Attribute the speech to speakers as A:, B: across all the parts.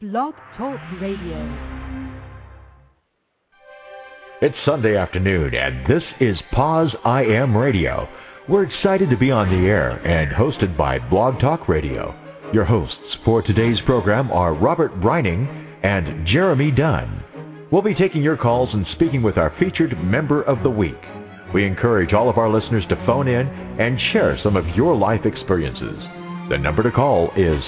A: Blog Talk Radio.
B: It's Sunday afternoon, and this is Pause I Am Radio. We're excited to be on the air and hosted by Blog Talk Radio. Your hosts for today's program are Robert Brining and Jeremy Dunn. We'll be taking your calls and speaking with our featured Member of the Week. We encourage all of our listeners to phone in and share some of your life experiences. The number to call is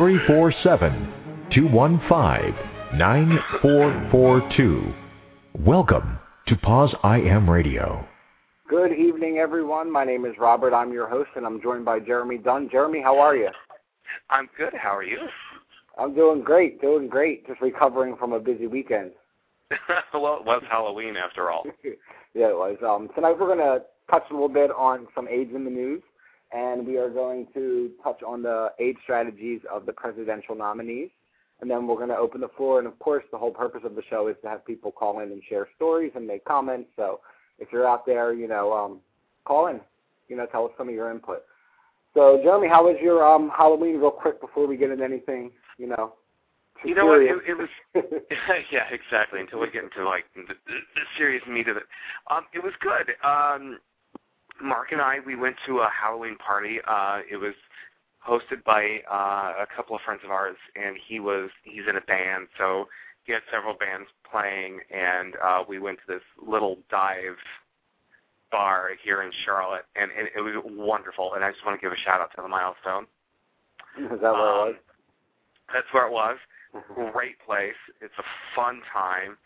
B: 347-215-9442. Welcome to Pause I Am Radio.
C: Good evening, everyone. My name is Robert. I'm your host, and I'm joined by Jeremy Dunn. Jeremy, how are you?
D: I'm good. How are you?
C: I'm doing great. Just recovering from a busy weekend.
D: Well, it was Halloween after all.
C: Yeah, it was. Tonight we're going to touch a little bit on some AIDS in the news, and we are going to touch on the AIDS strategies of the presidential nominees. And then we're going to open the floor, and of course, the whole purpose of the show is to have people call in and share stories and make comments. So if you're out there, call in, tell us some of your input. So, Jeremy, how was your Halloween, real quick, before we get into anything,
D: You know what? It was, yeah, exactly. Until we get into the serious meat of it, it was good. Mark and I, we went to a Halloween party. It was hosted by a couple of friends of ours, and he's in a band, so he had several bands playing, and we went to this little dive bar here in Charlotte, and it was wonderful, and I just want to give a shout-out to the Milestone.
C: Is that where it was?
D: That's where it was. Great place. It's a fun time.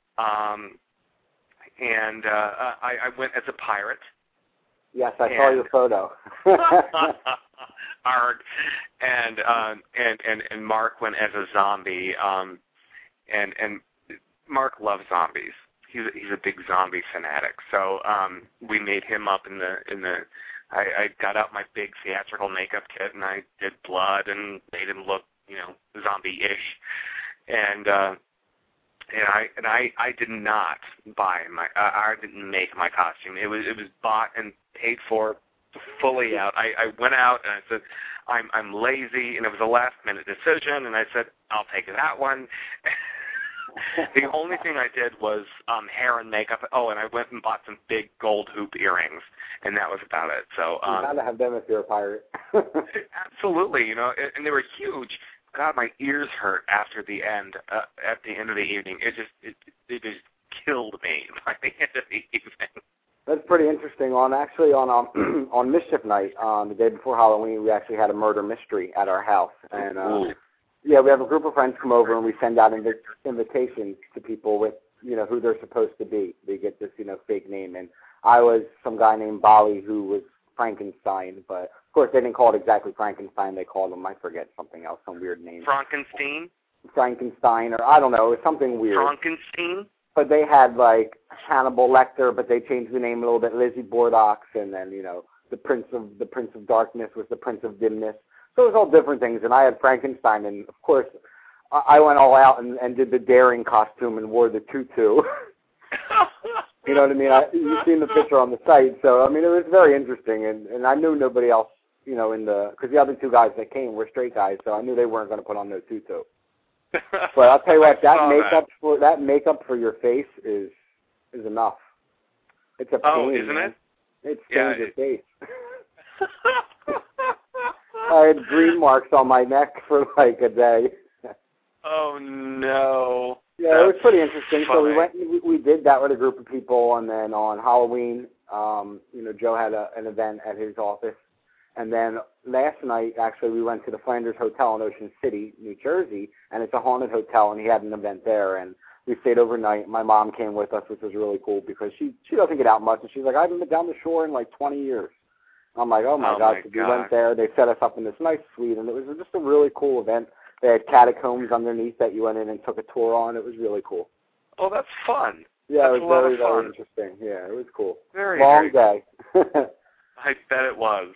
D: And I went as a pirate.
C: Yes, I saw your photo.
D: Arg. And Mark went as a zombie. And Mark loves zombies. He's a big zombie fanatic. So we made him up in the I got out my big theatrical makeup kit, and I did blood and made him look, zombie-ish. And I did not buy I didn't make my costume. It was bought and paid for fully out. I went out and I said, I'm lazy, and it was a last-minute decision, and I said, I'll take that one. The only thing I did was hair and makeup. Oh, and I went and bought some big gold hoop earrings, and that was about it. So
C: you gotta have them if you're a pirate.
D: Absolutely, and they were huge. God, my ears hurt after the end. At the end of the evening, it just killed me by the end of the evening.
C: That's pretty interesting. On Mischief Night, the day before Halloween, we actually had a murder mystery at our house, and yeah, we have a group of friends come over, and we send out invitations to people with who they're supposed to be. They get this fake name, and I was some guy named Bali who was Frankenstein, but of course they didn't call it exactly Frankenstein. They called him, I forget, something else, some weird name. Frankenstein, or I don't know, it was something weird.
D: Frankenstein?
C: But they had Hannibal Lecter, but they changed the name a little bit, Lizzie Bordox, and then the Prince of Darkness was the Prince of Dimness. So it was all different things, and I had Frankenstein, and of course I went all out and did the daring costume and wore the tutu. You know what I mean? You've seen the picture on the site, so I mean it was very interesting, and I knew nobody else, because the other two guys that came were straight guys, so I knew they weren't going to put on no tutu. But I'll tell you what, that makeup for your face is enough. It's a pain.
D: Oh, isn't it?
C: It stains your face. I had green marks on my neck for a day.
D: Oh no!
C: Yeah, it was pretty interesting.
D: Funny.
C: So we did that with a group of people, and then on Halloween, Joe had an event at his office, and then last night actually we went to the Flanders Hotel in Ocean City, New Jersey, and it's a haunted hotel, and he had an event there, and we stayed overnight. My mom came with us, which was really cool because she doesn't get out much, and she's like, I haven't been down the shore in 20 years. I'm like, oh my God. So we went there. They set us up in this nice suite, and it was just a really cool event. They had catacombs underneath that you went in and took a tour on. It was really cool.
D: Oh, that's fun.
C: Yeah,
D: that's
C: it was very interesting. Yeah, it was cool.
D: Very
C: long day.
D: I bet it was.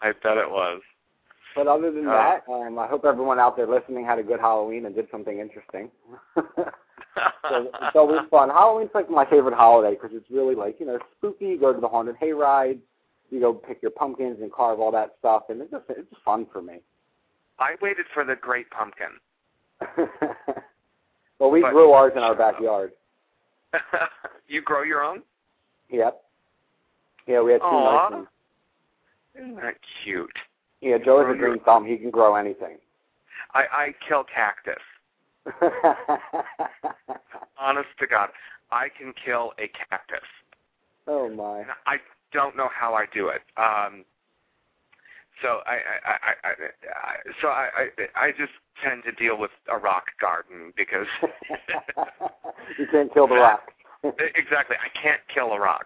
C: But other than that, I hope everyone out there listening had a good Halloween and did something interesting. So it's always fun. Halloween's my favorite holiday because it's really spooky. You go to the haunted hayride. You go pick your pumpkins and carve all that stuff, and it's just fun for me.
D: I waited for the Great Pumpkin.
C: Well, we grew ours in our backyard.
D: You grow your own?
C: Yep. Yeah, we had 2 nice ones.
D: Isn't that cute?
C: Yeah, Joe is a green thumb. He can grow anything.
D: I kill cactus. Honest to God, I can kill a cactus.
C: Oh my!
D: And I don't know how I do it. So I just tend to deal with a rock garden because
C: you can't kill the rock.
D: Exactly, I can't kill a rock.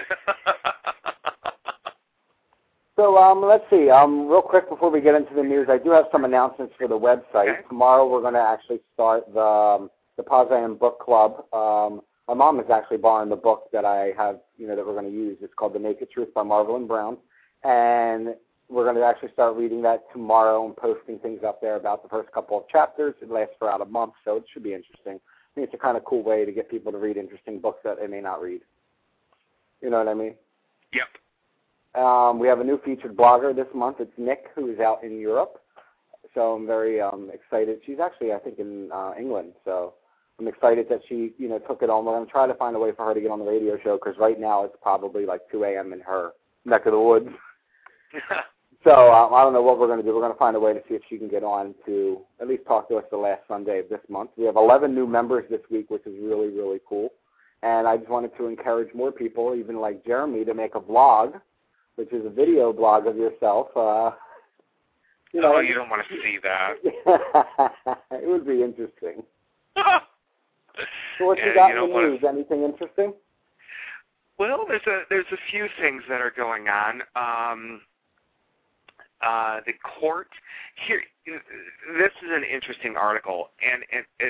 C: So let's see. Real quick before we get into the news, I do have some announcements for the website. Okay. Tomorrow we're going to actually start the Paz I Am Book Club. My mom is actually borrowing the book that I have, that we're going to use. It's called The Naked Truth by Marvel and Brown, and we're going to actually start reading that tomorrow and posting things up there about the first couple of chapters. It lasts for about a month, so it should be interesting. I think it's a kind of cool way to get people to read interesting books that they may not read. You know what I mean?
D: Yep.
C: We have a new featured blogger this month. It's Nick, who is out in Europe. So I'm very excited. She's actually, I think, in England. So I'm excited that she, took it on. We're going to try to find a way for her to get on the radio show because right now it's probably like 2 a.m. in her neck of the woods. So I don't know what we're going to do. We're going to find a way to see if she can get on to at least talk to us the last Sunday of this month. We have 11 new members this week, which is really, really cool. And I just wanted to encourage more people, even like Jeremy, to make a blog, which is a video blog of yourself.
D: You don't want to see that.
C: It would be interesting. So what you got in the news? Anything interesting?
D: Well, there's a few things that are going on. The court here. This is an interesting article, and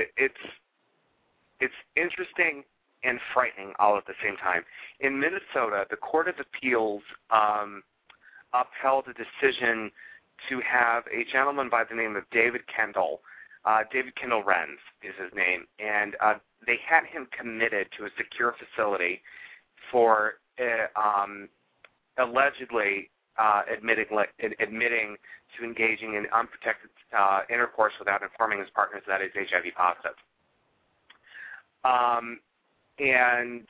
D: it's interesting and frightening all at the same time. In Minnesota, the Court of Appeals upheld a decision to have a gentleman by the name of David Kendall Renz is his name, and they had him committed to a secure facility for allegedly admitting to engaging in unprotected intercourse without informing his partners that he's HIV positive. And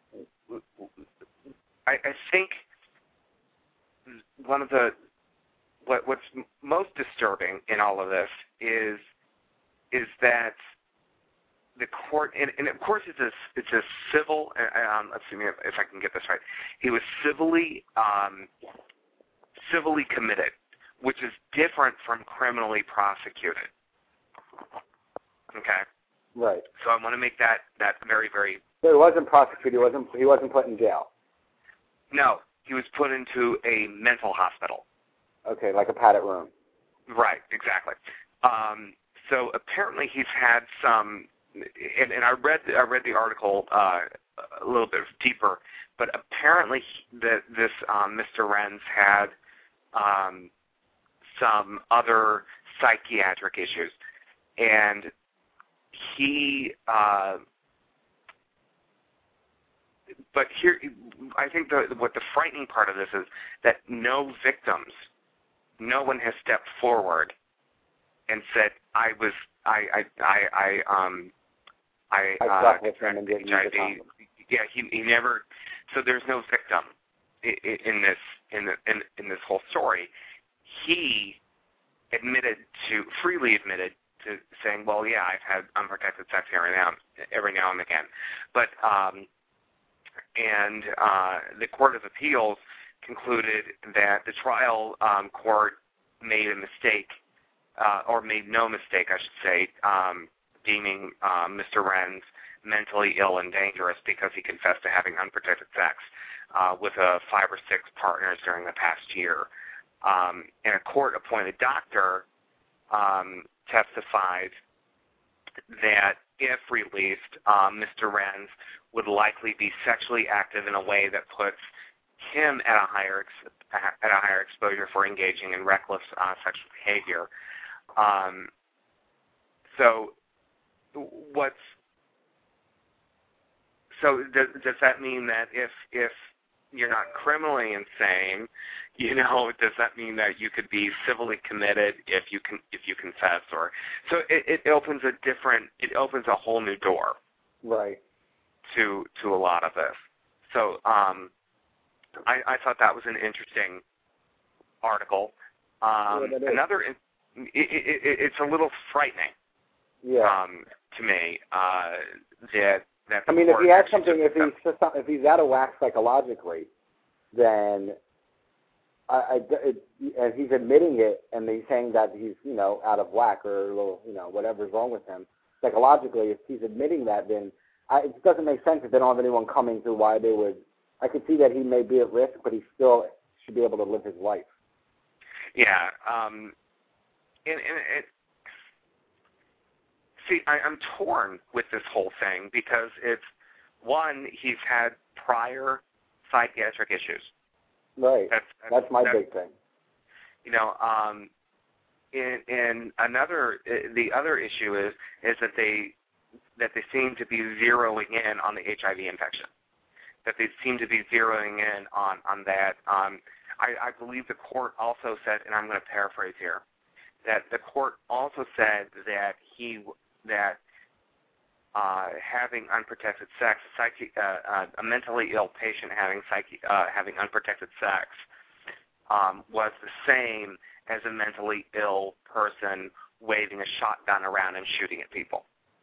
D: I think one of what's most disturbing in all of this is that the court, and of course it's a civil. Let's see if I can get this right. He was civilly committed, which is different from criminally prosecuted. Okay.
C: Right.
D: So I want to make that very, very.
C: So he wasn't prosecuted. He wasn't put in jail.
D: No, he was put into a mental hospital.
C: Okay, like a padded room.
D: Right. Exactly. So apparently he's had some, and I read the article a little bit deeper, but apparently this Mr. Renz had some other psychiatric issues, and he, but here, I think what the frightening part of this is that no one has stepped forward and said, I contracted HIV. Yeah, he never. So there's no victim in this whole story. He freely admitted to saying, well, yeah, I've had unprotected sex every now and again. But the Court of Appeals concluded that the trial court made a mistake, or made no mistake, I should say, deeming Mr. Renz mentally ill and dangerous because he confessed to having unprotected sex with 5 or 6 partners during the past year. And a court-appointed doctor testified that if released, Mr. Renz would likely be sexually active in a way that puts him at a higher exposure for engaging in reckless sexual behavior. So does that mean that if criminally insane. Does that mean that you could be civilly committed if you confess? Or so it opens a whole new door,
C: right, to
D: a lot of this. So I thought that was an interesting article. It's a little frightening.
C: Yeah.
D: To me, that.
C: I mean, if he has something, if he's out of whack psychologically, then and he's admitting it, and he's saying that he's out of whack or a little whatever's wrong with him psychologically. If he's admitting that, then it doesn't make sense if they don't have anyone coming through. Why they would? I could see that he may be at risk, but he still should be able to live his life.
D: Yeah. See, I'm torn with this whole thing because it's, one, he's had prior psychiatric issues.
C: Right. That's my big thing.
D: And the other issue is that they seem to be zeroing in on the HIV infection. That they seem to be zeroing in on that. I believe the court also said, and I'm going to paraphrase here, that the court also said that having unprotected sex, a mentally ill patient having unprotected sex was the same as a mentally ill person waving a shotgun around and shooting at people.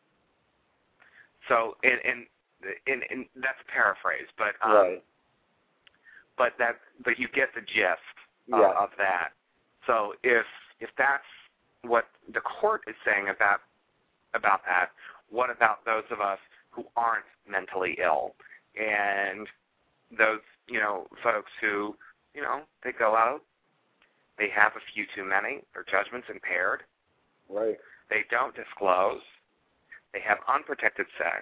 D: So, and that's a paraphrase, but
C: right.
D: but you get the gist of that. So if that's what the court is saying about that, what about those of us who aren't mentally ill and those folks who they go out, they have a few too many, their judgment's impaired,
C: right?
D: They don't disclose, they have unprotected sex.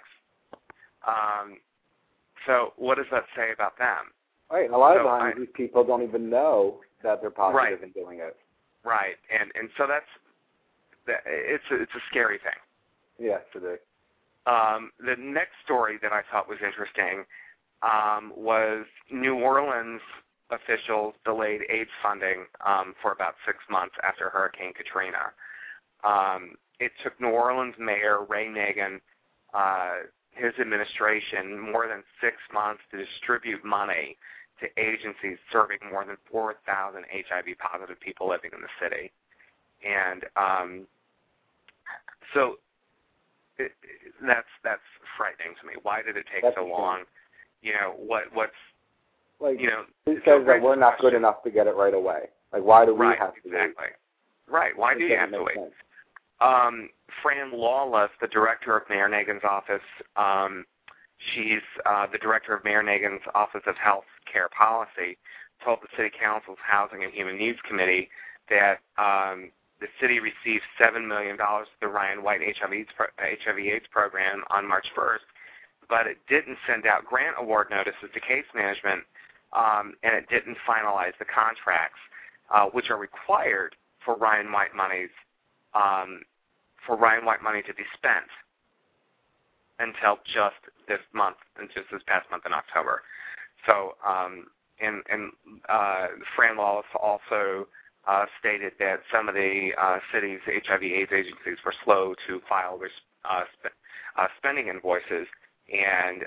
D: So what does that say about them?
C: Right, and a lot of times these people don't even know that they're positive in doing it.
D: Right, and so it's a scary thing.
C: Yes, it is.
D: The next story that I thought was interesting was New Orleans officials delayed AIDS funding for about 6 months after Hurricane Katrina. It took New Orleans Mayor Ray Nagin, his administration, more than 6 months to distribute money to agencies serving more than 4,000 HIV-positive people living in the city. And so that's frightening to me. Why did it take so long? What's
C: like? Who says that we're not good enough to get it right away? Like, why do we have to wait?
D: Right. Why do you have to wait? Fran Lawless, the director of Mayor Nagin's office, she's the director of Mayor Nagin's Office of Health Care Policy, told the City Council's Housing and Human Needs Committee that the city received $7 million to the Ryan White HIV/AIDS program on March 1st, but it didn't send out grant award notices to case management, and it didn't finalize the contracts, which are required for Ryan White monies to be spent until just this past month in October. So, Fran Lawless also stated that some of the city's HIV/AIDS agencies were slow to file their spending invoices, and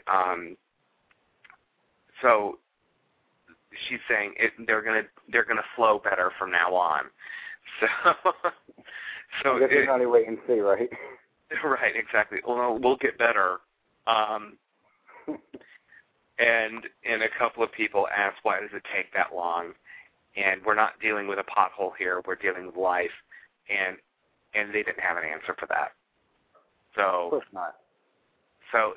D: so she's saying they're gonna flow better from now on. So
C: I guess we're trying to wait and see, right?
D: Right, exactly. Well, we'll get better. And a couple of people asked, why does it take that long? And we're not dealing with a pothole here. We're dealing with life. And they didn't have an answer for that. So,
C: of course not.
D: So,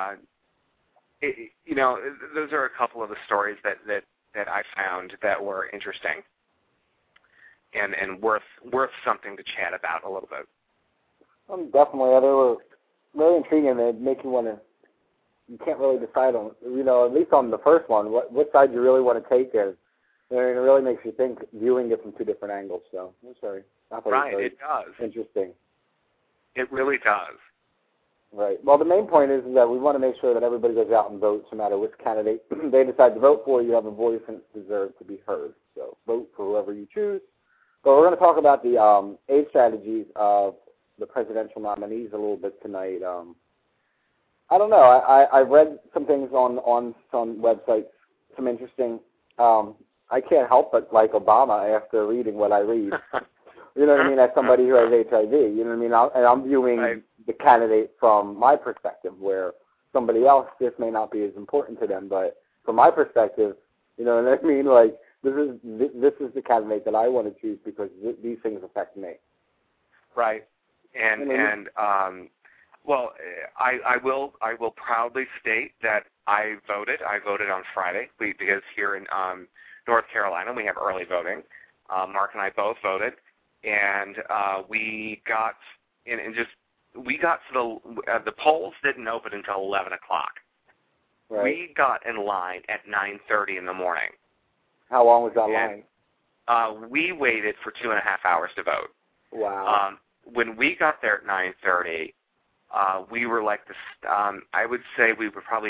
D: those are a couple of the stories that I found that were interesting and worth something to chat about a little bit.
C: Definitely. They were really intriguing. They make you want to. You can't really decide on, at least on the first one, what side you really want to take. And it really makes you think, viewing it from two different angles. So, I'm sorry.
D: Right, it does.
C: Interesting.
D: It really does.
C: Right. Well, the main point is that we want to make sure that everybody goes out and votes, no matter which candidate they decide to vote for. You have a voice and it deserves to be heard. So vote for whoever you choose. But we're going to talk about the aid strategies of the presidential nominees a little bit tonight. I don't know. I've read some things on some websites, some interesting. I can't help but like Obama after reading what I read. You know what I mean? As somebody who has HIV, you know what I mean? I'm viewing the candidate from my perspective, where somebody else, this may not be as important to them, but from my perspective, you know what I mean? Like, this is the candidate that I want to choose because these things affect me.
D: Right. Well, I will proudly state that I voted. I voted on Friday because here in North Carolina we have early voting. Mark and I both voted, and we got to the polls didn't open until 11 o'clock.
C: Right.
D: We got in line at 9:30 in the morning.
C: How long was that line?
D: We waited for 2.5 hours to vote.
C: Wow.
D: When we got there at 9:30, we were like I would say we were probably,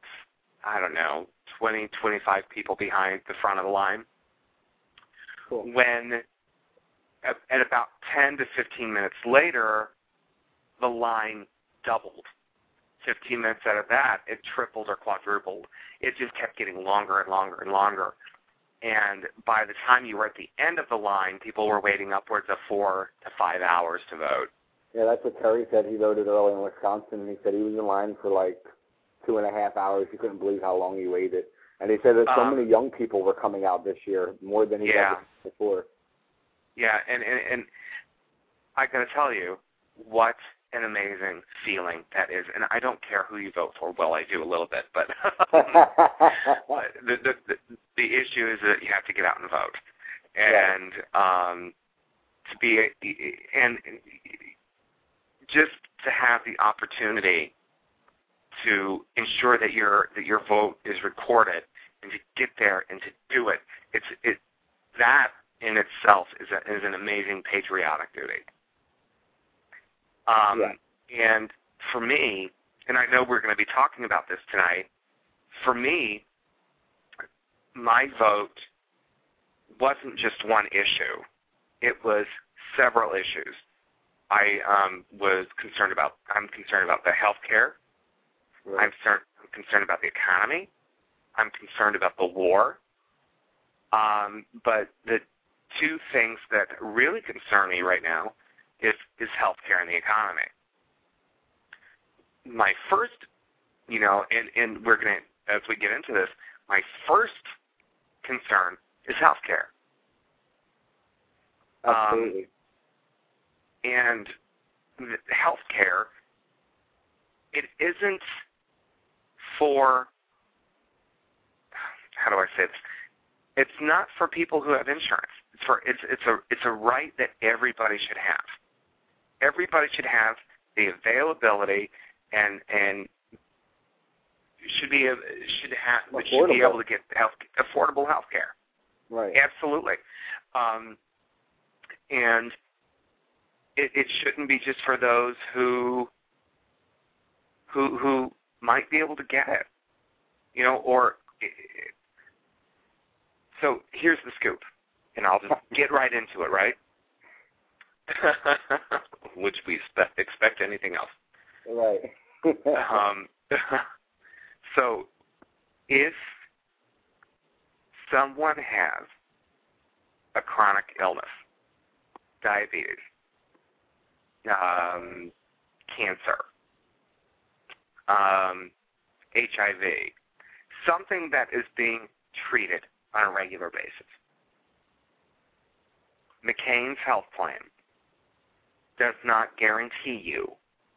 D: 20, 25 people behind the front of the line.
C: Cool.
D: When at about 10 to 15 minutes later, the line doubled. 15 minutes out of that, it tripled or quadrupled. It just kept getting longer and longer and longer. And by the time you were at the end of the line, people were waiting upwards of 4 to 5 hours to vote.
C: Yeah, that's what Terry said. He voted early in Wisconsin, and he said he was in line for like 2.5 hours. He couldn't believe how long he waited. And he said that so many young people were coming out this year, more than he ever before.
D: Yeah, and I got to tell you, what an amazing feeling that is. And I don't care who you vote for. Well, I do a little bit, but the issue is that you have to get out and vote. And just to have the opportunity to ensure that your vote is recorded and to get there and to do it, that in itself is an amazing patriotic duty. And for me, and I know we're going to be talking about this tonight, for me, my vote wasn't just one issue. It was several issues. I'm concerned about the health care.
C: Right.
D: I'm concerned about the economy. I'm concerned about the war. But the two things that really concern me right now is health care and the economy. My first, and we're going to, as we get into this, my first concern is health care.
C: Absolutely.
D: And health care, it isn't for, how do I say this? It's not for people who have insurance. It's a right that everybody should have. Everybody should have the availability and should be able to get affordable health care.
C: Right.
D: Absolutely. And it shouldn't be just for those who might be able to get it, So here's the scoop, and I'll just get right into it, right? Which we expect anything else.
C: Right.
D: So if someone has a chronic illness, diabetes, cancer, HIV, something that is being treated on a regular basis, McCain's health plan does not guarantee you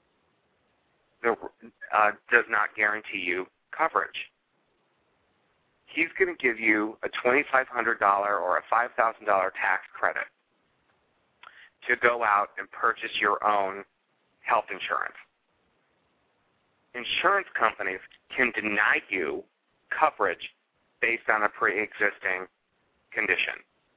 D: coverage. He's going to give you a $2,500 or a $5,000 tax credit to go out and purchase your own health insurance. Insurance companies can deny you coverage based on a pre-existing condition.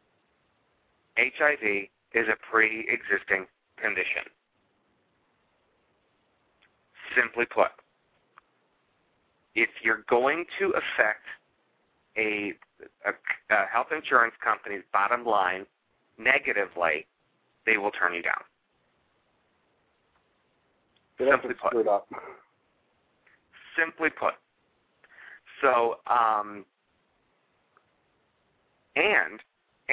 D: HIV is a pre-existing condition. Simply put, if you're going to affect a health insurance company's bottom line negatively, they will turn you down. Simply put. Simply put. So, and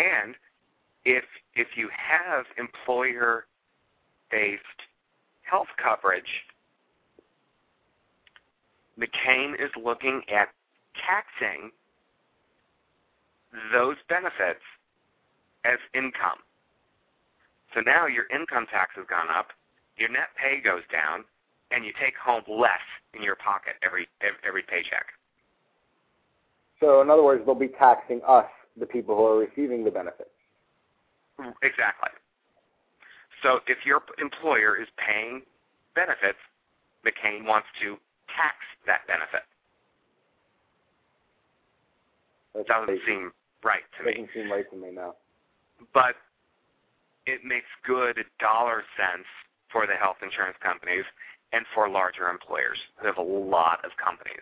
D: if you have employer-based health coverage, McCain is looking at taxing those benefits as income. So now your income tax has gone up, your net pay goes down, and you take home less in your pocket every paycheck.
C: So in other words, they'll be taxing us, the people who are receiving the benefits.
D: Exactly. So if your employer is paying benefits, McCain wants to tax that benefit.
C: That
D: doesn't seem right to me.
C: Doesn't seem right to me now.
D: But it makes good dollar sense for the health insurance companies and for larger employers. They have a lot of companies.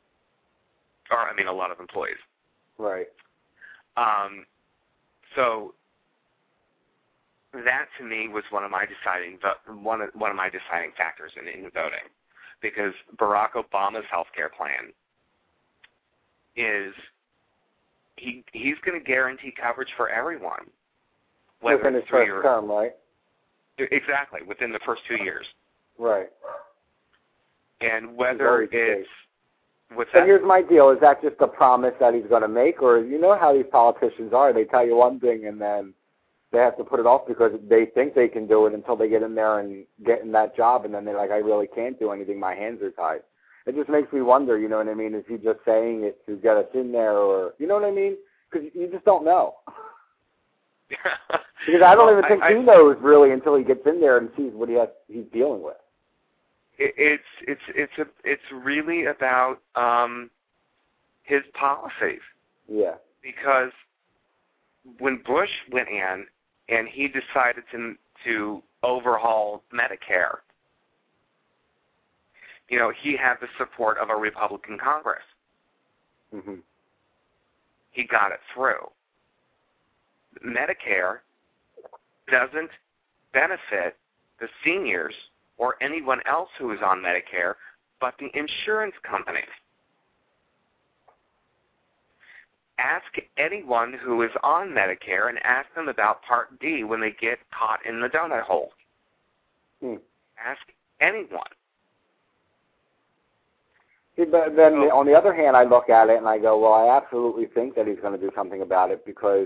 D: A lot of employees.
C: Right.
D: So that to me was one of my deciding factors in voting, because Barack Obama's health care plan is he's going to guarantee coverage for everyone.
C: Within his first term, right?
D: Exactly, within the first 2 years.
C: Right.
D: And whether it's
C: So here's my deal. Is that just a promise that he's going to make? Or you know how these politicians are. They tell you one thing and then they have to put it off because they think they can do it until they get in there and get in that job. And then they're like, I really can't do anything. My hands are tied. It just makes me wonder, you know what I mean? Is he just saying it to get us in there, or, you know what I mean? Because you just don't know. Because I don't even think he knows really until he gets in there and sees what he's dealing with.
D: It's really about his policies.
C: Yeah.
D: Because when Bush went in and he decided to overhaul Medicare, he had the support of a Republican Congress.
C: Mm-hmm.
D: He got it through. Medicare doesn't benefit the seniors or anyone else who is on Medicare, but the insurance companies. Ask anyone who is on Medicare and ask them about Part D when they get caught in the donut hole. Ask anyone.
C: See, but then on the other hand, I look at it and I go, well, I absolutely think that he's going to do something about it because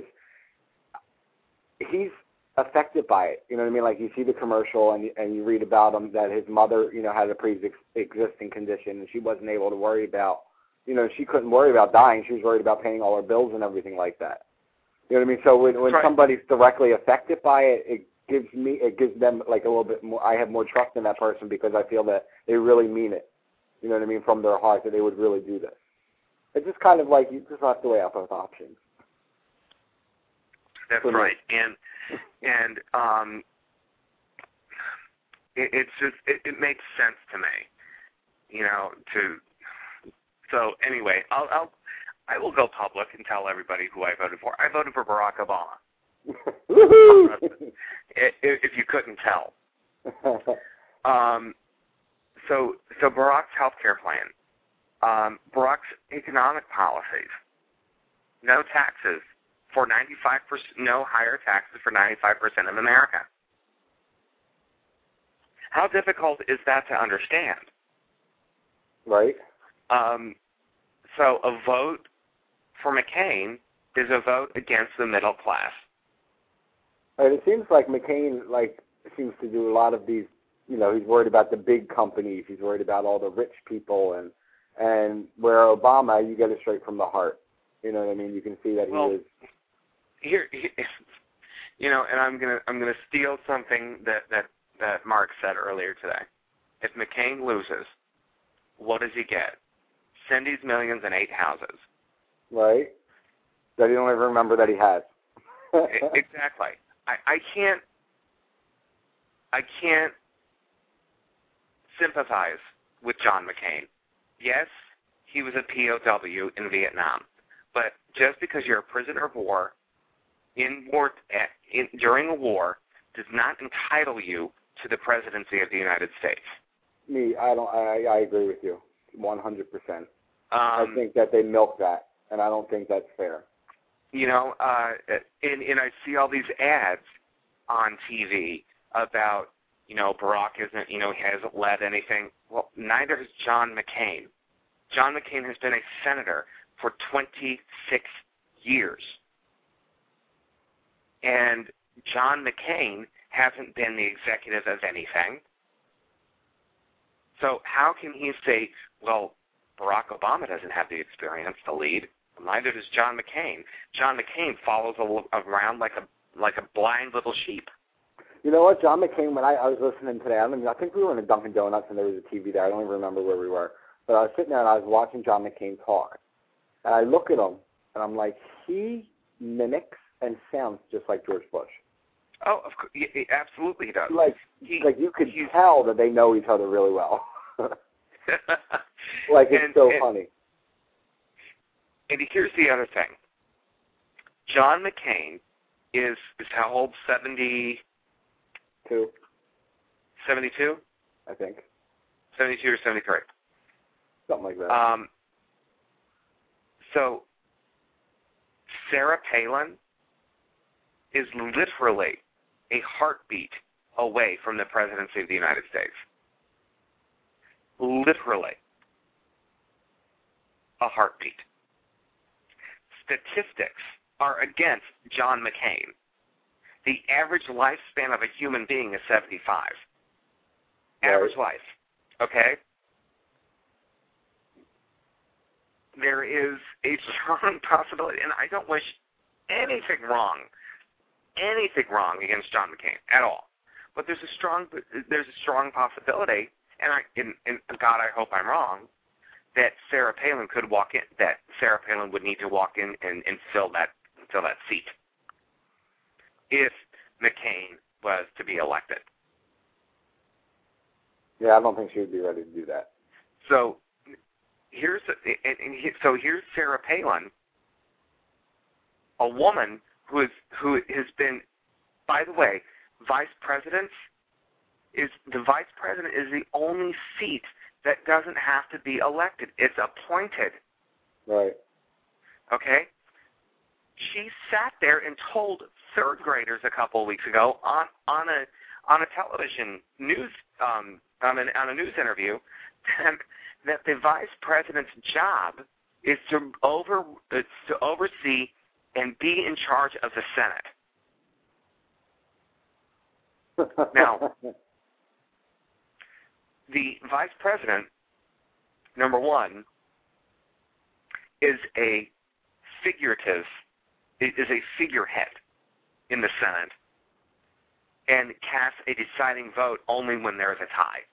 C: he's affected by it. You know what I mean? Like you see the commercial and you read about him that his mother, had a pre-existing condition and she wasn't able to worry about, she couldn't worry about dying. She was worried about paying all her bills and everything like that. You know what I mean? So when
D: right.
C: somebody's directly affected by it, it gives them like a little bit more. I have more trust in that person because I feel that they really mean it. You know what I mean? From their heart that they would really do this. It's just kind of like you just have to weigh out both options.
D: That's right. And it makes sense to me, So anyway, I will go public and tell everybody who I voted for. I voted for Barack Obama. If you couldn't tell. So Barack's health care plan, Barack's economic policies, no taxes for 95%, no higher taxes for 95% of America. How difficult is that to understand?
C: Right.
D: So a vote for McCain is a vote against the middle class.
C: Right, it seems like McCain seems to do a lot of these. He's worried about the big companies. He's worried about all the rich people, and where Obama, you get it straight from the heart. You know what I mean? You can see that he is.
D: Here, and I'm gonna steal something that Mark said earlier today. If McCain loses, what does he get? Cindy's millions and 8 houses.
C: Right. That he don't even remember that he has.
D: Exactly. I can't sympathize with John McCain. Yes, he was a POW in Vietnam, but just because you're a prisoner of war during a war does not entitle you to the presidency of the United States.
C: I agree with you 100%. I think that they milk that, and I don't think that's fair.
D: And I see all these ads on TV about, Barack isn't, he hasn't led anything. Well, neither has John McCain. John McCain has been a senator for 26 years. And John McCain hasn't been the executive of anything. So how can he say, well, Barack Obama doesn't have the experience to lead? Neither does John McCain. John McCain follows around like a blind little sheep.
C: You know what, John McCain, when I was listening today, I think we were in a Dunkin' Donuts and there was a TV there. I don't even remember where we were. But I was sitting there and I was watching John McCain talk. And I look at him and I'm like, he mimics and sounds just like George Bush.
D: Oh, of course, he absolutely he does.
C: You could tell that they know each other really well. It's so funny.
D: And here's the other thing. John McCain is how old? 72? 72?
C: I think.
D: 72 or 73.
C: Something like that.
D: So Sarah Palin is literally a heartbeat away from the presidency of the United States. Literally a heartbeat. Statistics are against John McCain. The average lifespan of a human being is 75. Average life. Okay? There is a strong possibility, and I don't wish anything wrong against John McCain at all. But there's a strong possibility, and God, I hope I'm wrong, that Sarah Palin would need to walk in and fill that seat if McCain was to be elected.
C: Yeah, I don't think she would be ready to do that.
D: So here's Sarah Palin, a woman who has been, by the way, vice president is the only seat that doesn't have to be elected. It's appointed.
C: Right.
D: Okay? She sat there and told third graders a couple of weeks ago on a television news on a news interview that the vice president's job is to oversee and be in charge of the Senate. Now, the vice president, number one, is a figurehead in the Senate and casts a deciding vote only when there is a tie.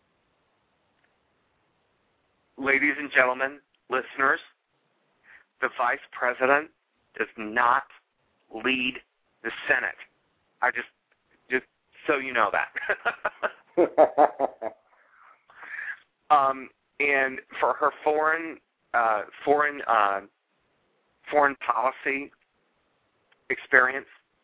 D: Ladies and gentlemen, listeners, the vice president does not lead the Senate. I just so you know that. And for her foreign policy experience,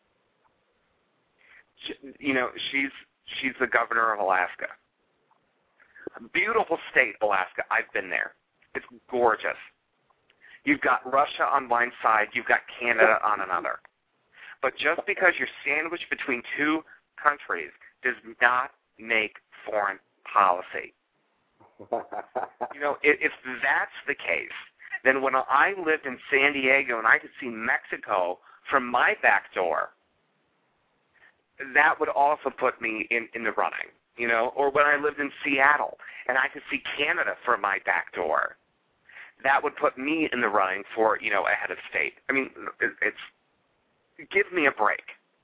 D: she's the governor of Alaska. A beautiful state, Alaska. I've been there. It's gorgeous. You've got Russia on one side, you've got Canada on another. But just because you're sandwiched between two countries does not make foreign policy. If that's the case, then when I lived in San Diego and I could see Mexico from my back door, that would also put me in the running, or when I lived in Seattle and I could see Canada from my back door, that would put me in the running for, a head of state. I mean, give me a break.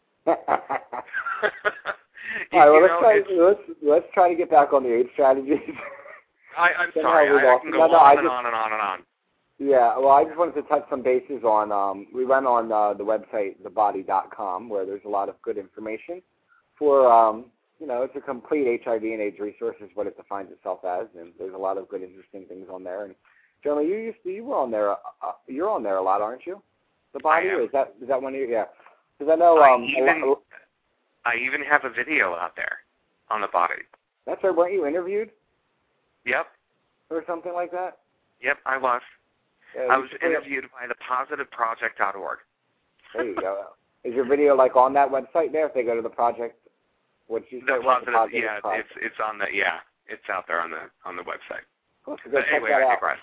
C: All right, let's try to get back on the age strategies.
D: I'm sorry, I can go on and on.
C: Yeah, well, I just wanted to touch some bases on, we went on the website, thebody.com, where there's a lot of good information for, it's a complete HIV and AIDS resource is what it defines itself as, and there's a lot of good, interesting things on there. And Jeremy, you were on there. You're on there a lot, aren't you? The body, is that one of you? Yeah. Because I know.
D: I even have a video out there on the body.
C: That's right. Weren't you interviewed?
D: Yep.
C: Or something like that?
D: Yep, I was.
C: Yeah,
D: I was interviewed by thepositiveproject.org.
C: There you go. Is your video on that website there? If they go to the project, what'd you say?
D: It's on the it's out there on the website.
C: Cool, so
D: but anyway, I digress.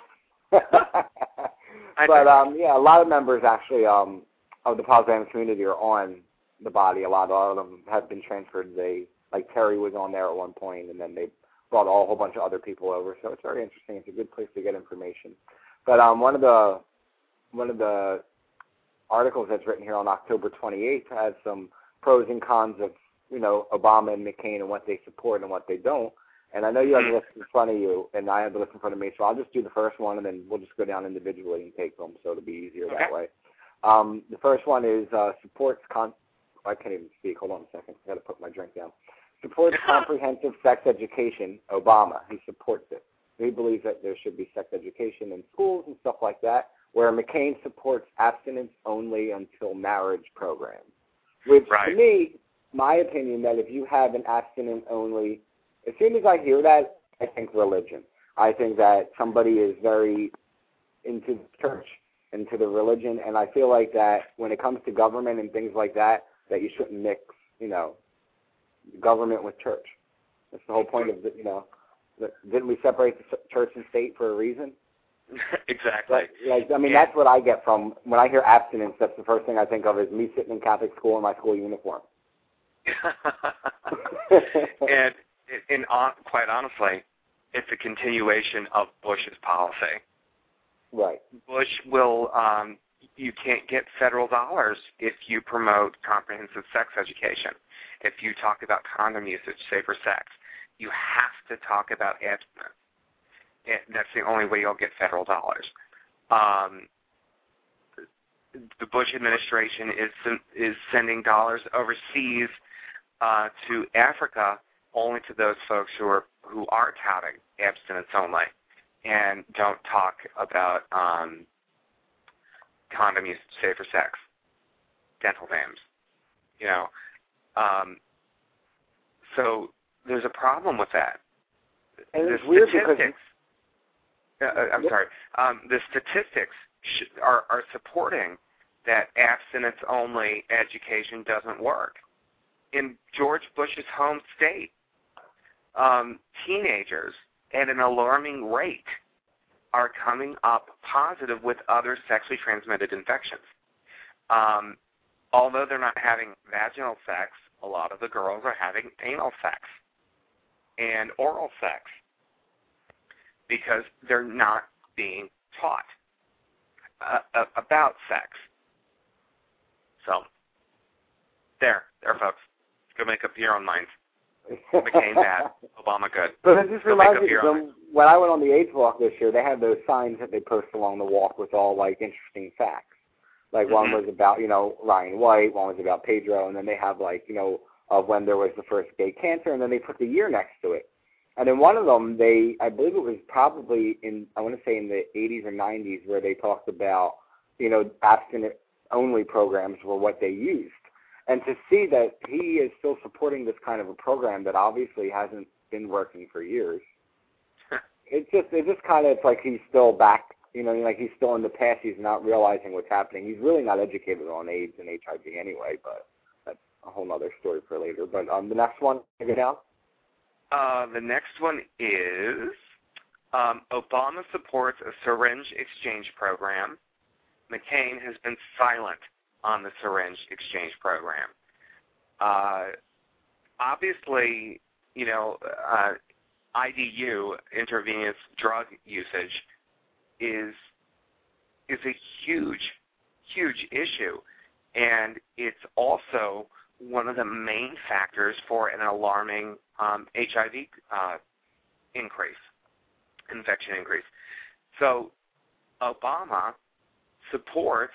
C: But a lot of members actually of the Positive community are on the body. A lot of them have been transferred. Like Terry was on there at one point, and then they brought a whole bunch of other people over. So it's very interesting. It's a good place to get information. But one of the articles that's written here on October 28th has some pros and cons of Obama and McCain and what they support and what they don't. And I know you have the list in front of you, and I have the list in front of me, so I'll just do the first one, and then we'll just go down individually and take them, so it'll be easier that way. The first one is supports I can't even speak. Hold on a second. I've got to put my drink down. Supports comprehensive sex education. Obama, he supports it. He believes that there should be sex education in schools and stuff like that, where McCain supports abstinence only until marriage programs. Which, to me, my opinion, that if you have an abstinence only, as soon as I hear that, I think religion. I think that somebody is very into the church, into the religion, and I feel like that when it comes to government and things like that, that you shouldn't mix, government with church. That's the whole point of didn't we separate the church and state for a reason?
D: Exactly.
C: That's what I get from when I hear abstinence. That's the first thing I think of is me sitting in Catholic school in my school uniform.
D: and quite honestly, it's a continuation of Bush's policy.
C: Right.
D: Bush will. You can't get federal dollars if you promote comprehensive sex education. If you talk about condom usage, safer sex, you have to talk about abstinence. That's the only way you'll get federal dollars. The Bush administration is sending dollars overseas to Africa only to those folks who are touting abstinence only and don't talk about condom use, safer sex, dental dams. So there's a problem with that.
C: And it's weird because
D: the statistics are supporting that abstinence-only education doesn't work. In George Bush's home state, teenagers at an alarming rate are coming up positive with other sexually transmitted infections. Although they're not having vaginal sex, a lot of the girls are having anal sex and oral sex because they're not being taught about sex. So, there, folks. Go make up your own minds. McCain bad, Obama good.
C: But it just reminds me, when I went on the AIDS walk this year, they had those signs that they post along the walk with all, interesting facts. One was about, Ryan White, one was about Pedro, and then they have, of when there was the first gay cancer, and then they put the year next to it. And in one of them, I believe it was probably in the 80s or 90s, where they talked about, abstinence-only programs were what they used. And to see that he is still supporting this kind of a program that obviously hasn't been working for years, it's like he's still back, he's still in the past. He's not realizing what's happening. He's really not educated on AIDS and HIV anyway, but that's a whole other story for later. But the next one, take it down.
D: The next one is Obama supports a syringe exchange program. McCain has been silent on the syringe exchange program. Obviously, IDU, intravenous drug usage, is a huge issue, and it's also one of the main factors for an alarming HIV infection increase. So Obama supports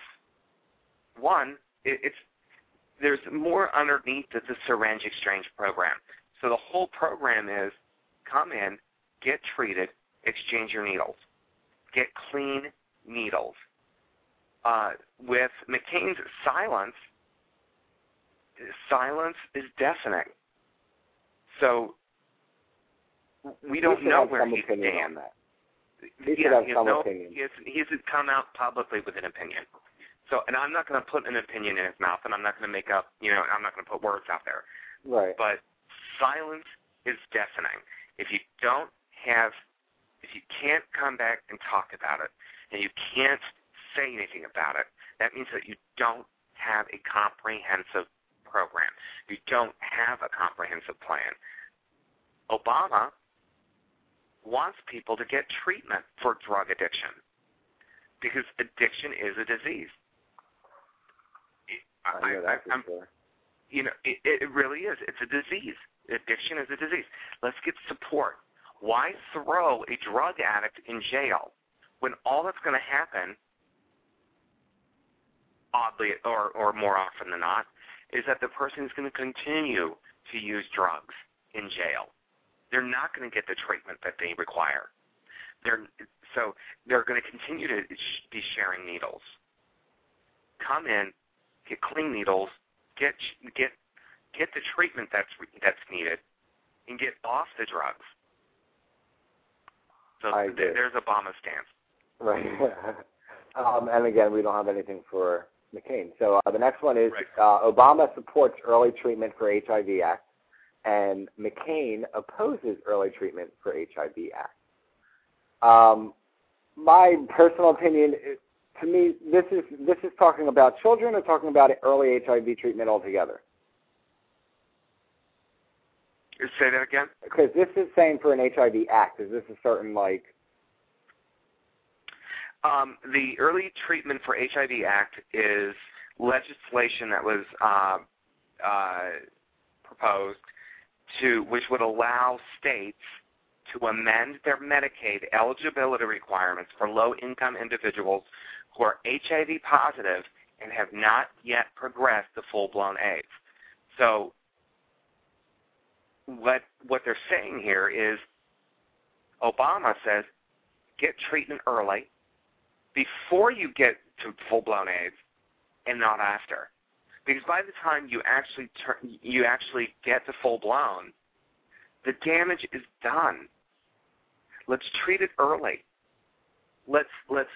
D: there's more underneath the syringe exchange program. So the whole program is come in, get treated, exchange your needles. Get clean needles. With McCain's silence is deafening. So we don't know where he stands.
C: He should have some opinion.
D: He hasn't come out publicly with an opinion. So, and I'm not going to put an opinion in his mouth, and I'm not going to make up, I'm not going to put words out there.
C: Right.
D: But silence is deafening. If you can't come back and talk about it, and you can't say anything about it, that means that you don't have a comprehensive program. You don't have a comprehensive plan. Obama wants people to get treatment for drug addiction because addiction is a disease. It really is. It's a disease. Addiction is a disease. Let's get support. Why throw a drug addict in jail when all that's going to happen, oddly or more often than not, is that the person is going to continue to use drugs in jail. They're not going to get the treatment that they require. So they're going to continue to be sharing needles. Come in, get clean needles, get the treatment that's needed, and get off the drugs. So there's Obama's stance.
C: Right. And again, we don't have anything for McCain. So the next one is Obama supports early treatment for HIV Act, and McCain opposes early treatment for HIV Act. My personal opinion, to me, this is talking about children or talking about early HIV treatment altogether.
D: Say that again?
C: Because this is saying for an HIV Act. Is this a certain,
D: the Early Treatment for HIV Act is legislation that was proposed which would allow states to amend their Medicaid eligibility requirements for low-income individuals who are HIV positive and have not yet progressed to full-blown AIDS. So what they're saying here is Obama says get treatment early before you get to full-blown AIDS and not after. Because by the time you actually get to full-blown, the damage is done. Let's treat it early. Let's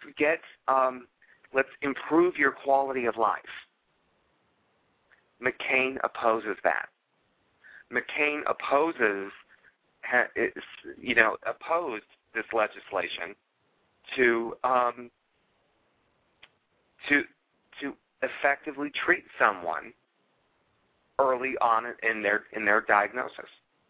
D: improve your quality of life. McCain opposes that. McCain opposed this legislation to effectively treat someone early on in their diagnosis.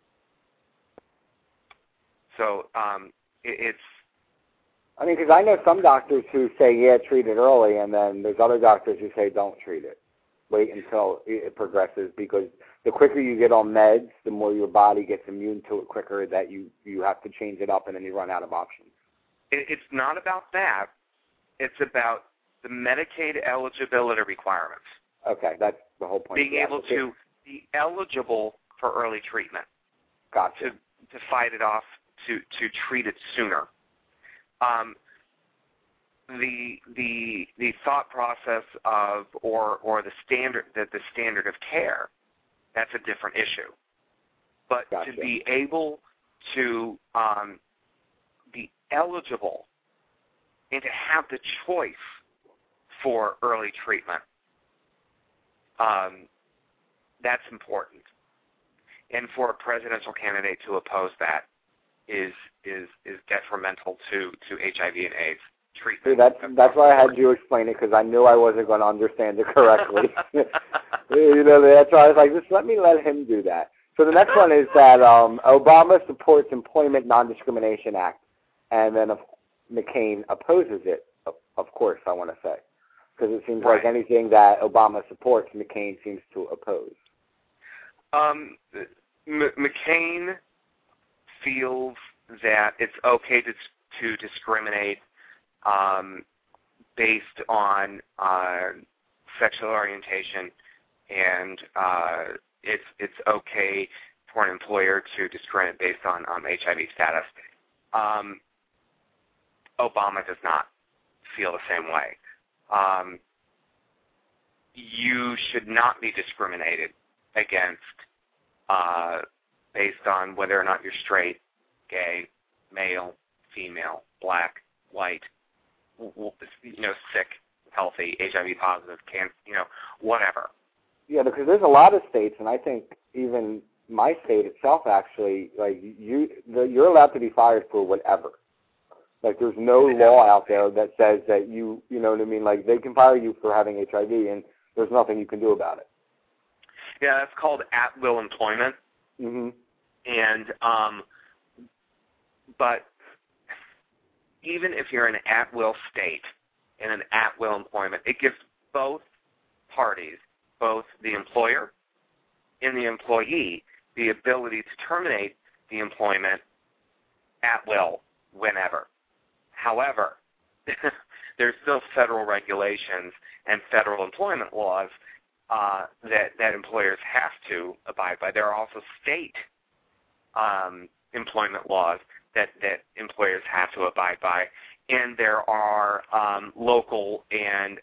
D: So it's.
C: I mean, because I know some doctors who say, yeah, treat it early, and then there's other doctors who say don't treat it. Wait until it progresses, because the quicker you get on meds, the more your body gets immune to it quicker, that you have to change it up, and then you run out of options.
D: It's not about that. It's about the Medicaid eligibility requirements.
C: Okay, that's the whole point.
D: Being able to be eligible for early treatment.
C: Gotcha.
D: To fight it off, to treat it sooner. The thought process of or the standard of care, that's a different issue. But
C: gotcha.
D: To be able to be eligible and to have the choice for early treatment, that's important. And for a presidential candidate to oppose that is detrimental to HIV and AIDS treatment.
C: See, that's why I had you explain it, because I knew I wasn't going to understand it correctly. That's why I was like, just let him do that. So the next one is that Obama supports Employment Non-Discrimination Act, and then McCain opposes it, of course, I want to say. Because it seems like anything that Obama supports, McCain seems to oppose.
D: McCain feels that it's okay to discriminate based on sexual orientation, and it's okay for an employer to discriminate based on HIV status. Obama does not feel the same way. You should not be discriminated against based on whether or not you're straight, gay, male, female, black, white, sick, healthy, HIV positive, whatever.
C: Yeah, because there's a lot of states, and I think even my state itself actually, like you're allowed to be fired for whatever. Like there's no law out there that says that you know what I mean? Like they can fire you for having HIV, and there's nothing you can do about it.
D: Yeah, that's called at-will employment.
C: Mm-hmm.
D: And but even if you're in an at-will state in an at-will employment, it gives both parties, both the employer and the employee, the ability to terminate the employment at will whenever. However, there's still federal regulations and federal employment laws that employers have to abide by. There are also state employment laws that employers have to abide by, and there are local and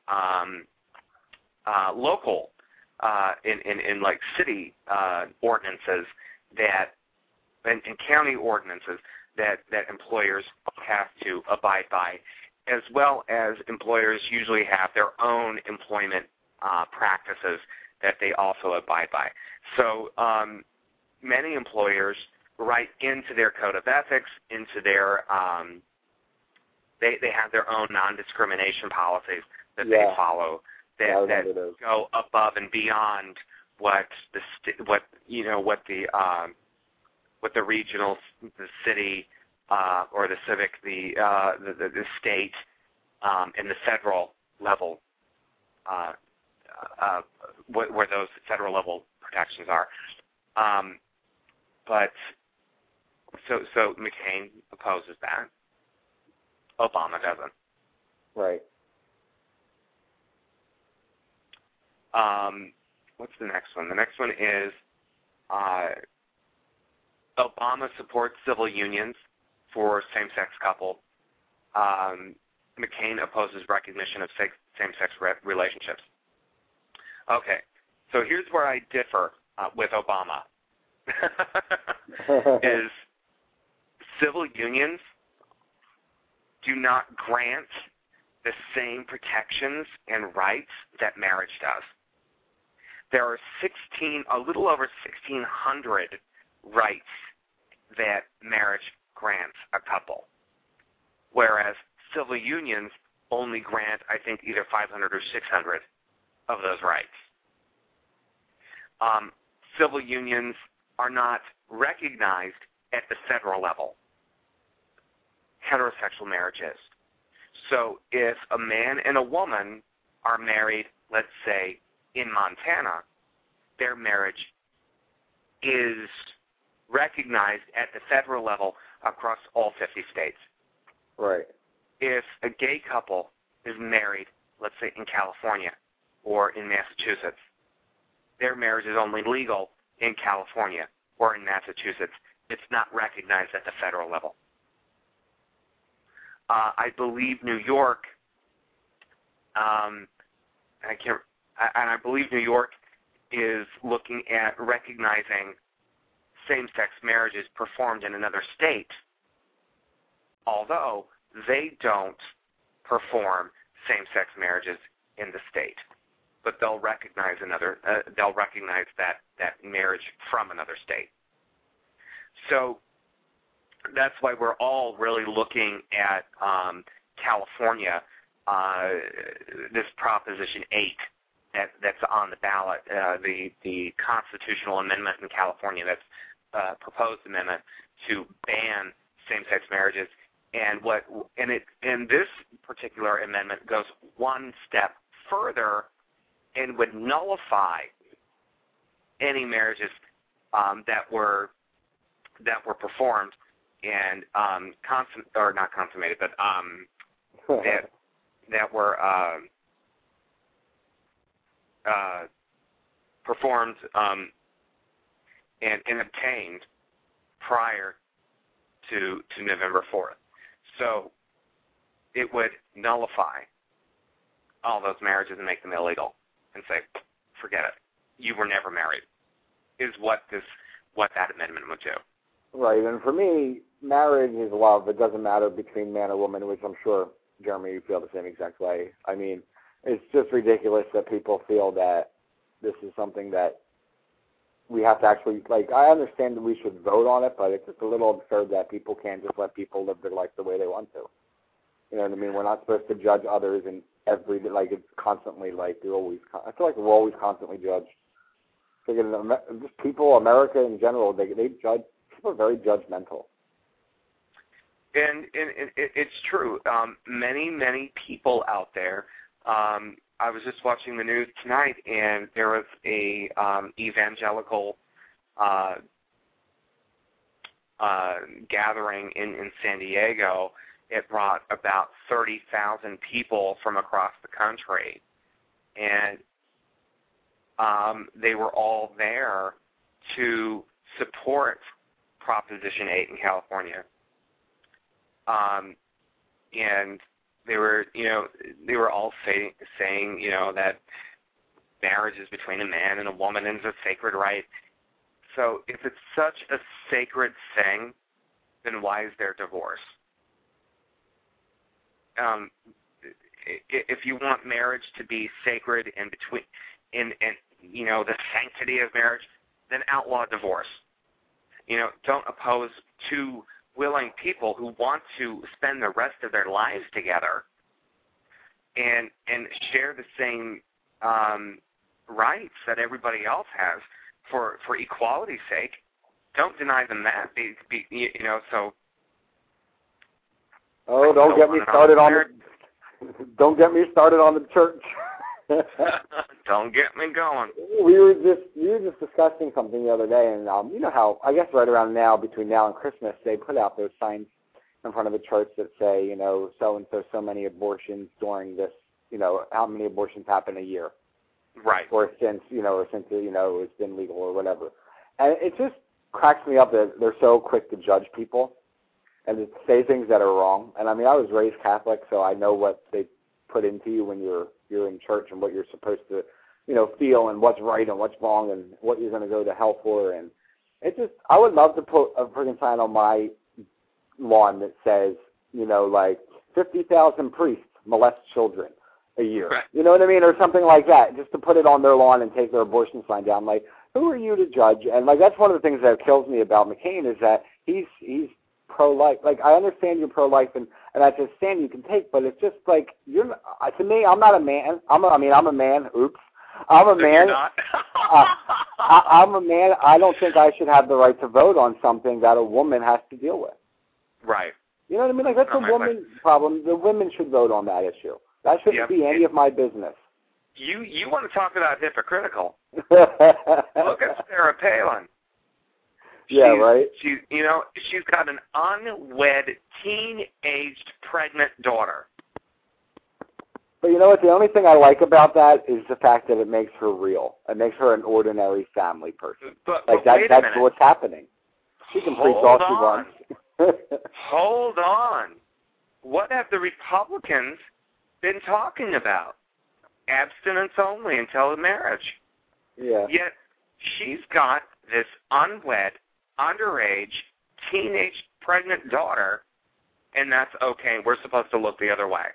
D: in like city ordinances and county ordinances that employers have to abide by, as well as employers usually have their own employment practices that they also abide by. So many employers write into their code of ethics, into their they have their own non-discrimination policies that they follow that go above and beyond what the regional, the city, or the civic, the state, and the federal level, where those federal level protections are. But so McCain opposes that. Obama doesn't.
C: Right.
D: What's the next one? The next one is Obama supports civil unions for same-sex couples. McCain opposes recognition of same-sex relationships. Okay, so here's where I differ with Obama. is civil unions do not grant the same protections and rights that marriage does. There are a little over 1,600 rights that marriage grants a couple, whereas civil unions only grant, I think, either 500 or 600 of those rights. Civil unions are not recognized at the federal level. Heterosexual marriage is. So if a man and a woman are married, let's say, in Montana, their marriage is recognized at the federal level across all 50 states.
C: Right.
D: If a gay couple is married, let's say in California or in Massachusetts, their marriage is only legal in California or in Massachusetts. It's not recognized at the federal level. I believe New York, I believe New York is looking at recognizing same-sex marriages performed in another state, although they don't perform same-sex marriages in the state, but they'll recognize that marriage from another state. So that's why we're all really looking at California, this Proposition 8 that's on the ballot, the constitutional amendment in California, that's proposed amendment to ban same-sex marriages, and this particular amendment goes one step further and would nullify any marriages that were performed and not consummated, but that were performed and obtained prior to November 4th. So it would nullify all those marriages and make them illegal and say, forget it. You were never married, is what that amendment would do.
C: Right, and for me, marriage is love. It doesn't matter between man or woman, which I'm sure, Jeremy, you feel the same exact way. I mean, it's just ridiculous that people feel that this is something that we have to actually, like, I understand that we should vote on it, but it's just a little absurd that people can't just let people live their life the way they want to. You know what I mean? We're not supposed to judge others in every, like, it's constantly, like, I feel like we're always constantly judged. Just people, America in general, they judge. People are very judgmental.
D: And it's true. Many people out there. I was just watching the news tonight, and there was a evangelical gathering in San Diego. It brought about 30,000 people from across the country, and they were all there to support Proposition 8 in California. And they were all saying, that marriage is between a man and a woman and is a sacred right. So if it's such a sacred thing, then why is there divorce? If you want marriage to be sacred and the sanctity of marriage, then outlaw divorce. Don't oppose two willing people who want to spend the rest of their lives together and share the same rights that everybody else has for equality's sake. Don't deny them that. So.
C: Oh, don't get me started on the church.
D: Don't get me going.
C: We were just discussing something the other day, and you know how, I guess right around now, between now and Christmas, they put out those signs in front of the church that say, so many abortions during this, how many abortions happen a year.
D: Right.
C: Or since it's been legal or whatever. And it just cracks me up that they're so quick to judge people and to say things that are wrong. And I mean, I was raised Catholic, so I know what they put into you when you're in church and what you're supposed to, feel and what's right and what's wrong and what you're going to go to hell for. And it just, I would love to put a freaking sign on my lawn that says, 50,000 priests molest children a year.
D: Right.
C: You know what I mean? Or something like that, just to put it on their lawn and take their abortion sign down. Like, who are you to judge? And, that's one of the things that kills me about McCain is that he's pro-life. I understand you're pro-life, and that's a stand you can take, but it's just to me, I'm not a man. I'm a man. Oops. I'm a man.
D: You're not.
C: I'm a man. I don't think I should have the right to vote on something that a woman has to deal with.
D: Right.
C: You know what I mean? That's a woman's problem. The women should vote on that issue. That shouldn't be any of my business.
D: You want to talk about hypocritical? Look at Sarah Palin.
C: Right.
D: She's got an unwed, teen-aged, pregnant daughter.
C: But you know what? The only thing I like about that is the fact that it makes her real. It makes her an ordinary family person.
D: But
C: that's what's happening. She can preach all she wants.
D: Hold on. What have the Republicans been talking about? Abstinence only until marriage.
C: Yeah.
D: Yet she's got this unwed, underage, teenage, pregnant daughter, and that's okay. We're supposed to look the other way.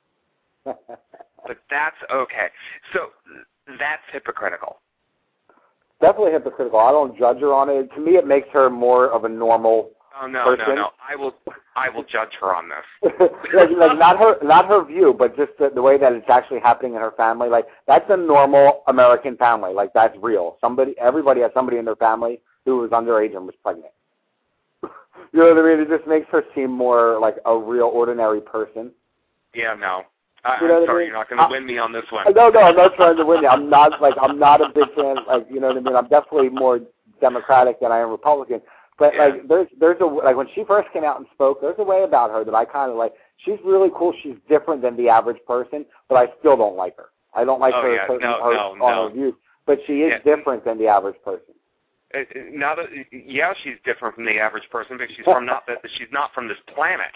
D: But that's okay. So that's hypocritical.
C: Definitely hypocritical. I don't judge her on it. To me, it makes her more of a normal person.
D: No. I will judge her on this.
C: not her view, but just the way that it's actually happening in her family. That's a normal American family. That's real. Everybody has somebody in their family who was underage and was pregnant. You know what I mean? It just makes her seem more like a real ordinary person.
D: Yeah, no. I'm
C: I
D: sorry,
C: mean?
D: you're not going to win me on this one.
C: No, I'm not trying to win you. I'm not a big fan. You know what I mean? I'm definitely more Democratic than I am Republican. But there's a when she first came out and spoke, there's a way about her that I kind of like. She's really cool. She's different than the average person, but I still don't like her. I don't like her views. But she is different than the average person.
D: Now that she's different from the average person, but she's not from this planet.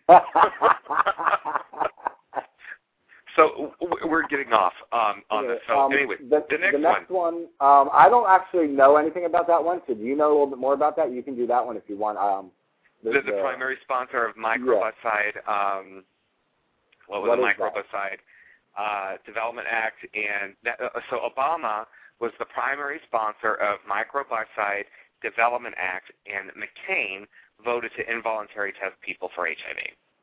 D: So we're getting off on this. So anyway, the next
C: one, I don't actually know anything about that one. So do you know a little bit more about that? You can do that one if you want.
D: The primary sponsor of Microbicide. What was the Microbicide Development Act? And so Obama was the primary sponsor of Microbicide Development Act, and McCain voted to involuntary test people for HIV.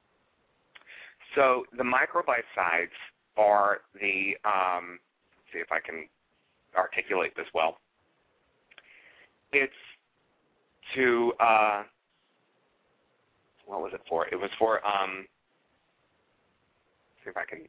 D: So the microbicides are the, let's see if I can articulate this well. It's to, what was it for? It was for, see if I can,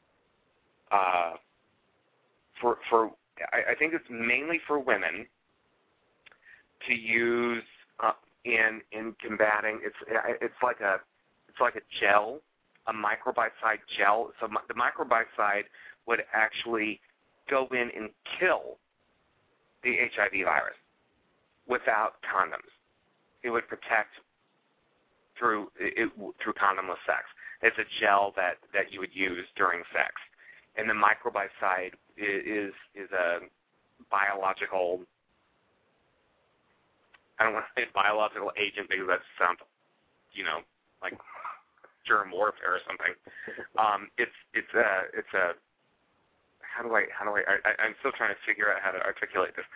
D: I think it's mainly for women to use in combating. It's like a gel, a microbicide gel. So the microbicide would actually go in and kill the HIV virus without condoms. It would protect through condomless sex. It's a gel that you would use during sex. And the microbicide is a biological, I don't want to say biological agent because that sounds, like germ warfare or something. It's a how do I I'm still trying to figure out how to articulate this.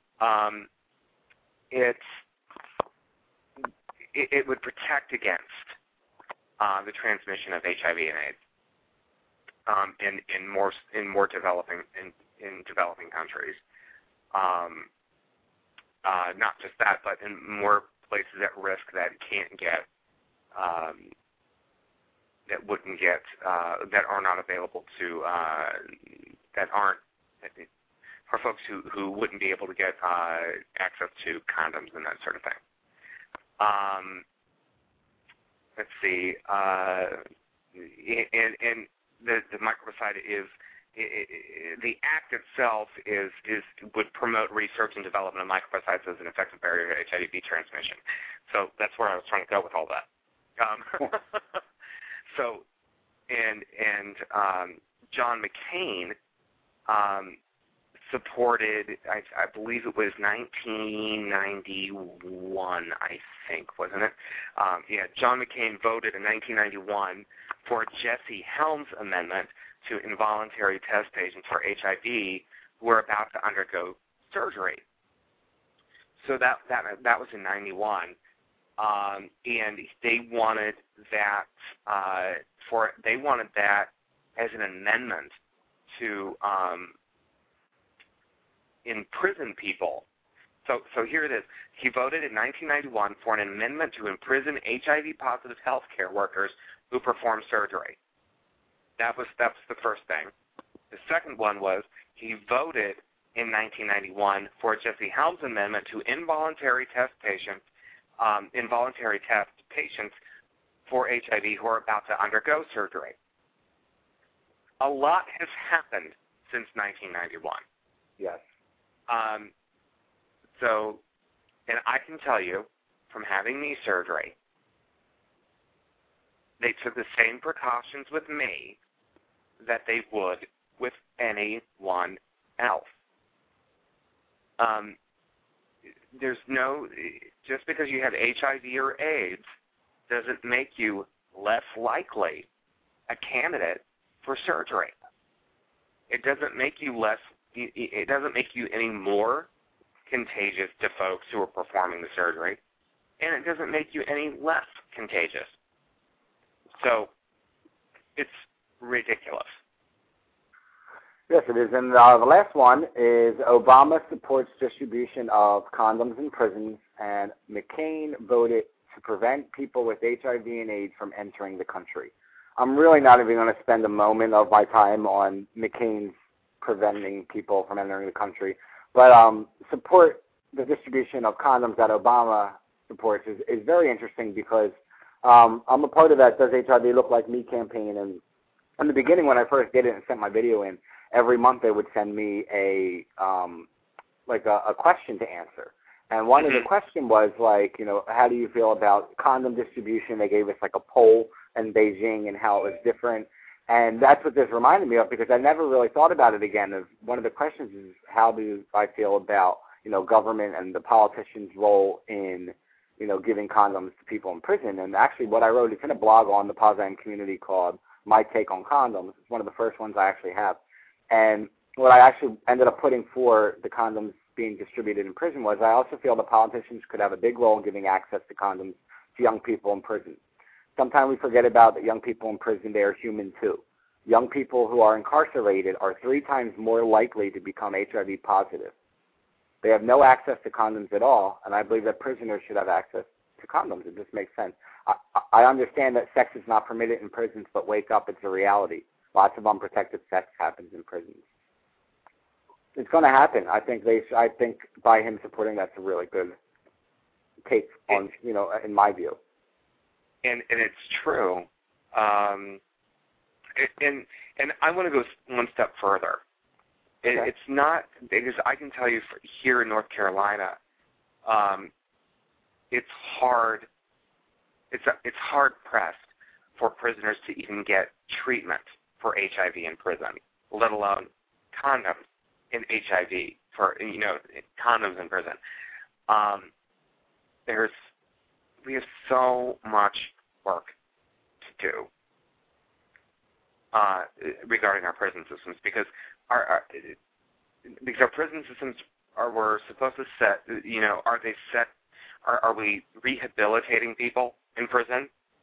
D: It would protect against the transmission of HIV and AIDS. In more developing countries, not just that, but in more places at risk that can't get, that are not available to, for folks who wouldn't be able to get access to condoms and that sort of thing. Let's see, and the microbicide is the act itself would promote research and development of microbicides as an effective barrier to HIV transmission. So that's where I was trying to go with all that. So, and John McCain supported, I believe it was 1991, I think, wasn't it? John McCain voted in 1991 for Jesse Helms' amendment to involuntary test patients for HIV who were about to undergo surgery. So that was in 91, and they wanted that as an amendment to imprison people. So here it is. He voted in 1991 for an amendment to imprison HIV-positive healthcare workers who perform surgery. That's the first thing. The second one was he voted in 1991 for Jesse Helms' amendment to involuntary test patients for HIV who are about to undergo surgery. A lot has happened since 1991.
C: Yes.
D: So, and I can tell you from having knee surgery, they took the same precautions with me that they would with anyone else. Just because you have HIV or AIDS doesn't make you less likely a candidate for surgery. It doesn't make you any more contagious to folks who are performing the surgery, and it doesn't make you any less contagious. So it's ridiculous.
C: Yes, it is. And the last one is Obama supports distribution of condoms in prisons, and McCain voted to prevent people with HIV and AIDS from entering the country. I'm really not even going to spend a moment of my time on McCain's preventing people from entering the country, but support the distribution of condoms that Obama supports is very interesting because I'm a part of that Does HIV Look Like Me campaign, and in the beginning when I first did it and sent my video in, every month they would send me a question to answer. And one of the question was, like, you know, how do you feel about condom distribution? They gave us, like, a poll in Beijing and how it was different. And that's what this reminded me of, because I never really thought about it again. One of the questions is, how do I feel about, you know, government and the politicians' role in, you know, giving condoms to people in prison? And actually what I wrote, it's in a blog on the Paz IM community called My Take on Condoms. It's one of the first ones I actually have. And what I actually ended up putting for the condoms being distributed in prison was, I also feel the politicians could have a big role in giving access to condoms to young people in prison. Sometimes we forget about that young people in prison, they are human too. Young people who are incarcerated are 3 times more likely to become HIV positive. They have no access to condoms at all, and I believe that prisoners should have access to condoms. It just makes sense. I understand that sex is not permitted in prisons, but wake up, it's a reality. Lots of unprotected sex happens in prisons. It's going to happen. I think by him supporting that's a really good take on, you know, in my view.
D: And it's true. And I want to go one step further.
C: Okay.
D: It's not, because I can tell you here in North Carolina, it's hard pressed for prisoners to even get treatment for HIV in prison, let alone condoms in HIV for, you know, condoms in prison. We have so much work to do regarding our prison systems, because our prison systems we're supposed to set, you know, are we rehabilitating people in prison?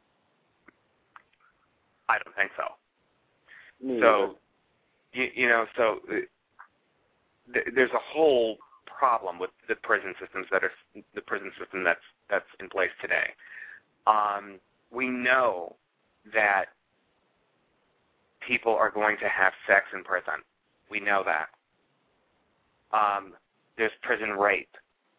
D: I don't think so. So, you know, so there's a whole problem with the prison systems that's in place today. We know that people are going to have sex in prison. We know that. There's prison rape.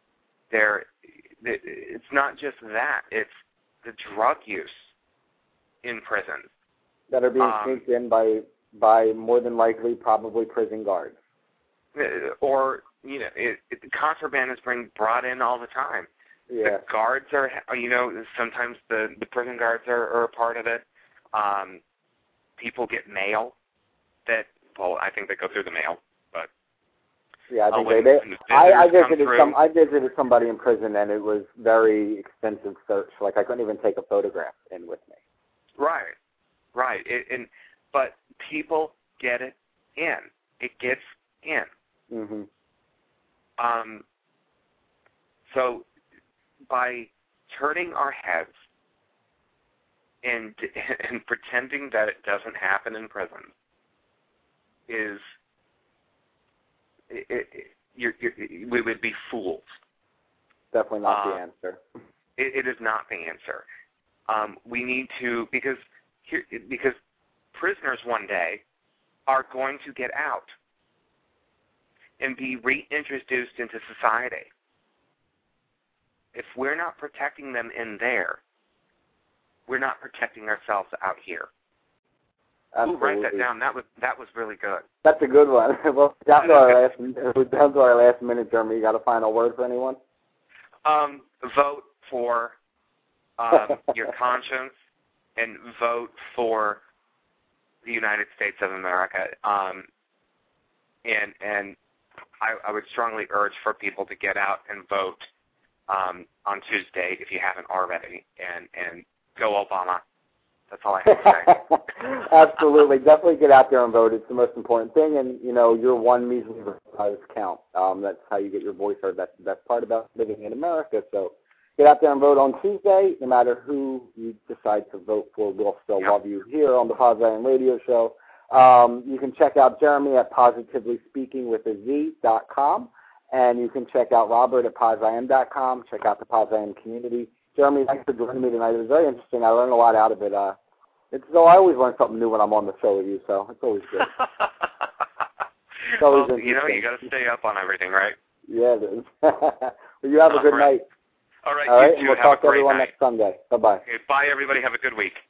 D: It's not just that. It's the drug use in prison
C: that are being sneaked in by more than likely probably prison guards.
D: Or, you know, contraband is being brought in all the time.
C: Yeah.
D: The guards are, you know, sometimes the prison guards are a part of it. People get mail that, well, I think they go through the mail, but
C: yeah, I visited somebody in prison, and it was very extensive search. Like, I couldn't even take a photograph in with me.
D: Right. But people get it in. It gets in.
C: Mm-hmm.
D: So by turning our heads and pretending that it doesn't happen in prison we would be fools.
C: Definitely not the answer.
D: It is not the answer. We need to, because prisoners one day are going to get out and be reintroduced into society. If we're not protecting them in there, we're not protecting ourselves out here.
C: Absolutely.
D: Ooh, write that down. That was really good.
C: That's a good one. Well, down to our last minute, Jeremy. You got a final word for anyone?
D: Vote for your conscience, and vote for the United States of America. And I would strongly urge for people to get out and vote on Tuesday if you haven't already, and go Obama. That's all I have to say.
C: Absolutely. Definitely get out there and vote. It's the most important thing, and, you know, your one measly vote does count. That's how you get your voice heard. That's the best part about living in America. So get out there and vote on Tuesday. No matter who you decide to vote for, we'll still love you here on the Paz IM Radio Show. You can check out Jeremy at positivelyspeakingwithaz.com, and you can check out Robert at PazIM.com. Check out the Paz IM community. Jeremy, thanks for joining me tonight. It was very interesting. I learned a lot out of it. I always learn something new when I'm on the show with you, so it's always good. It's always
D: well, you know, you got to stay up on everything, right?
C: Yeah, it is. Well, you have a good night.
D: All right,
C: All right,
D: you too.
C: We'll talk to everyone next Sunday. Bye-bye.
D: Okay, bye, everybody. Have a good week.